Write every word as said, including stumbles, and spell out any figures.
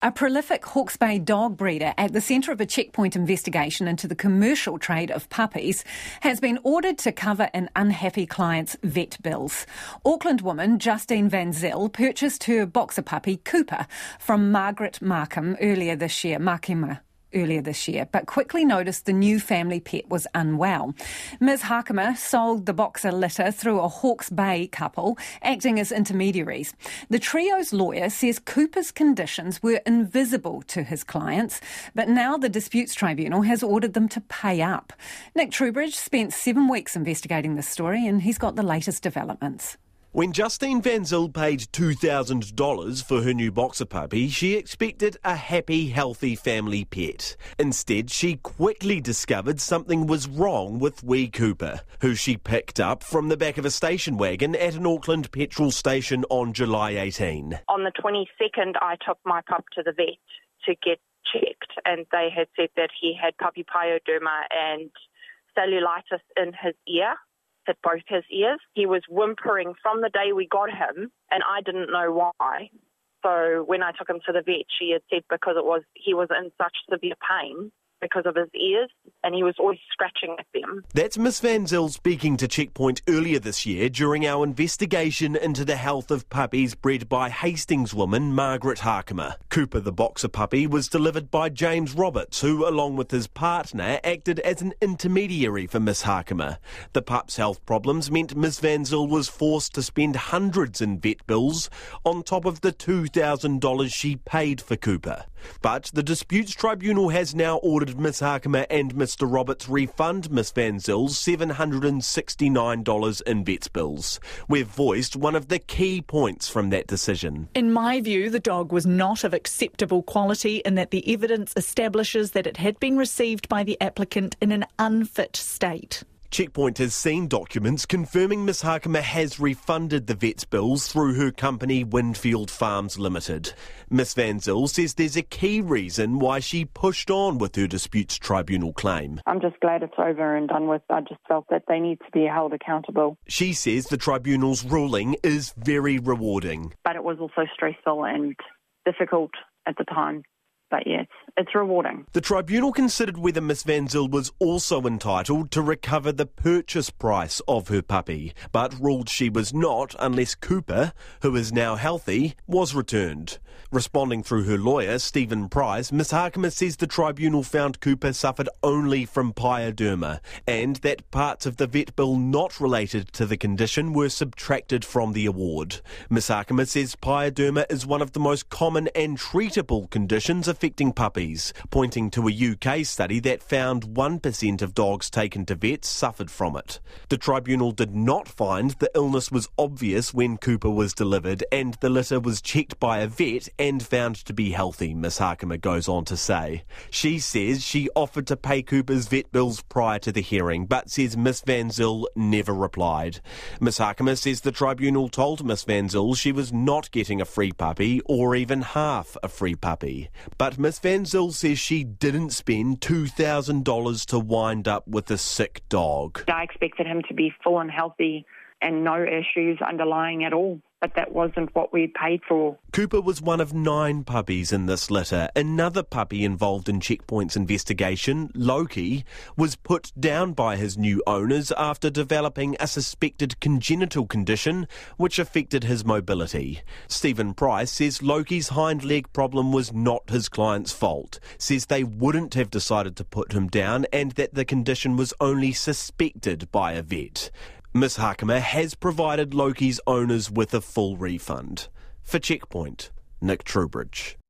A prolific Hawke's Bay dog breeder at the centre of a Checkpoint investigation into the commercial trade of puppies has been ordered to cover an unhappy client's vet bills. Auckland woman Justine Van Zyl purchased her boxer puppy Cooper from Margaret Markham earlier this year. Markham. earlier this year, but quickly noticed the new family pet was unwell. Miz Harkimer sold the boxer litter through a Hawke's Bay couple, acting as intermediaries. The trio's lawyer says Cooper's conditions were invisible to his clients, but now the Disputes Tribunal has ordered them to pay up. Nick Trubridge spent seven weeks investigating this story, and he's got the latest developments. When Justine Van Zyl paid two thousand dollars for her new boxer puppy, she expected a happy, healthy family pet. Instead, she quickly discovered something was wrong with wee Cooper, who she picked up from the back of a station wagon at an Auckland petrol station on July eighteenth. On the twenty-second, I took my pup to the vet to get checked, and they had said that he had puppy pyoderma and cellulitis in his ear. At both his ears. He was whimpering from the day we got him, and I didn't know why. So when I took him to the vet, she had said because it was he was in such severe pain because of his ears, and he was always scratching at them. That's Miss Van Zyl speaking to Checkpoint earlier this year during our investigation into the health of puppies bred by Hastings woman Margaret Harkimer. Cooper, the boxer puppy, was delivered by James Roberts, who, along with his partner, acted as an intermediary for Miss Harkimer. The pup's health problems meant Miss Van Zyl was forced to spend hundreds in vet bills on top of the two thousand dollars she paid for Cooper. But the Disputes Tribunal has now ordered Miss Harkimer and Mister Roberts refund Miss Van Zyl's seven hundred sixty-nine dollars in vet bills. We've voiced one of the key points from that decision. In my view, the dog was not of acceptable quality in that the evidence establishes that it had been received by the applicant in an unfit state. Checkpoint has seen documents confirming Miss Harkimer has refunded the vet's bills through her company Winfield Farms Limited. Miss Van Zyl says there's a key reason why she pushed on with her Disputes Tribunal claim. I'm just glad it's over and done with. I just felt that they need to be held accountable. She says the tribunal's ruling is very rewarding. But it was also stressful and difficult at the time. But yes, it's rewarding. The tribunal considered whether Miss Van Zyl was also entitled to recover the purchase price of her puppy, but ruled she was not unless Cooper, who is now healthy, was returned. Responding through her lawyer, Stephen Price, Miss Harkimer says the tribunal found Cooper suffered only from pyoderma and that parts of the vet bill not related to the condition were subtracted from the award. Miss Harkimer says pyoderma is one of the most common and treatable conditions affecting puppies, pointing to a U K study that found one percent of dogs taken to vets suffered from it. The tribunal did not find the illness was obvious when Cooper was delivered, and the litter was checked by a vet and found to be healthy, Miss Harkimer goes on to say. She says she offered to pay Cooper's vet bills prior to the hearing, but says Miss Van Zyl never replied. Miss Harkimer says the tribunal told Miss Van Zyl she was not getting a free puppy or even half a free puppy. But Miss Van Zyl says she didn't spend two thousand dollars to wind up with a sick dog. I expected him to be full and healthy and no issues underlying at all, but that wasn't what we paid for. Cooper was one of nine puppies in this litter. Another puppy involved in Checkpoint's investigation, Loki, was put down by his new owners after developing a suspected congenital condition which affected his mobility. Stephen Price says Loki's hind leg problem was not his client's fault, says they wouldn't have decided to put him down and that the condition was only suspected by a vet. Miss Harkimer has provided Loki's owners with a full refund. For Checkpoint, Nick Trubridge.